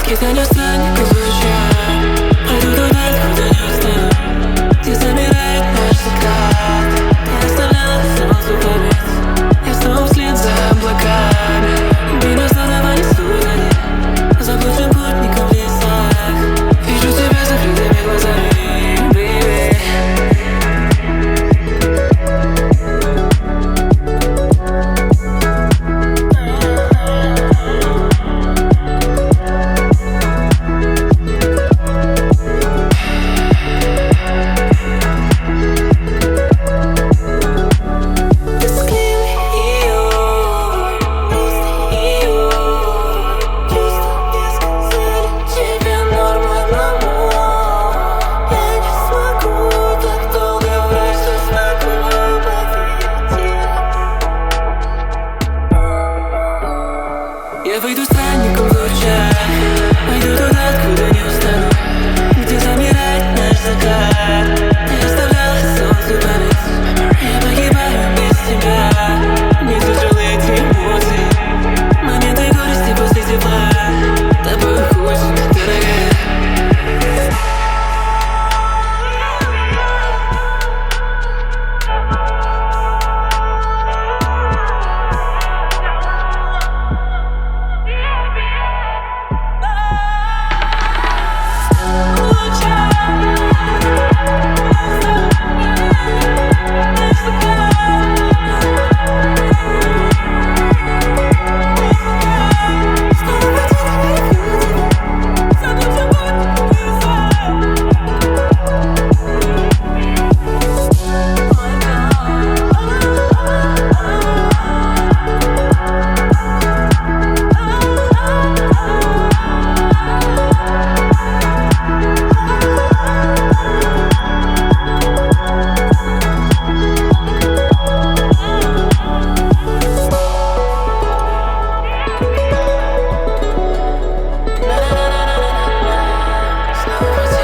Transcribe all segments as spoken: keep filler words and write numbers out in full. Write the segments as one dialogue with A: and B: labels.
A: Киданию странников звучат. Пойду туда, откуда не устану, где замирает наш закат. Я оставляла солнцу память, я снова вслед за облаками. Мимо снова не судали, заблудшим путником в лесах. Вижу тебя закрытыми глазами, baby. Я выйду странником в лучах, пойду туда, откуда не устану, где замирает наш закат. Я оставляла солнцу память, я погибаю без тебя. Не тяжелые эти эмоции, моменты горести после тепла. Тобой очень дорогая.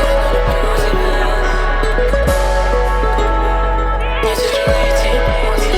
A: Не тяжелые эти эмоции.